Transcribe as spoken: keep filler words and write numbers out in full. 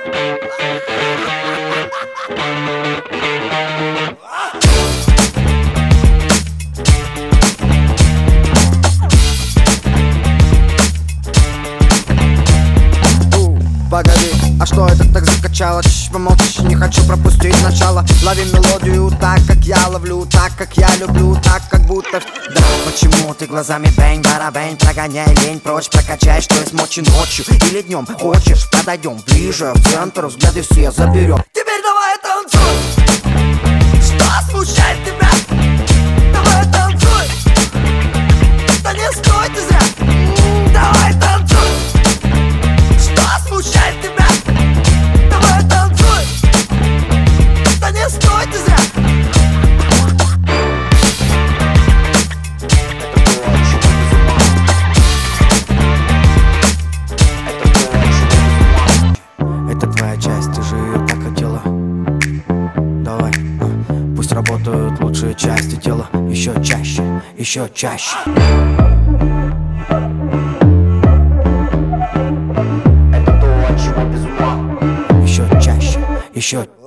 Погоди, а что это так закачало? Чш, помолчишь, не хочу пропустить начало. Лови мелодию так, как я ловлю, так, как я люблю, так, как будто... Да, почему ты глазами бэнь-барабэнь? Прогоняй лень прочь, прокачай, что есть мочи ночью или днем. Хочешь, подойдем ближе, в центр, взгляды все заберем. Теперь давай танцуй! Что смущает тебя? Давай танцуй! Да не стой ты зря! М-м, давай танцуй! Смущает тебя? Давай танцуй! Да не стой ты зря! Это твоя часть, ты же ее так хотела. Давай, пусть работают лучшие части тела. Еще чаще, еще чаще. Еще чаще, еще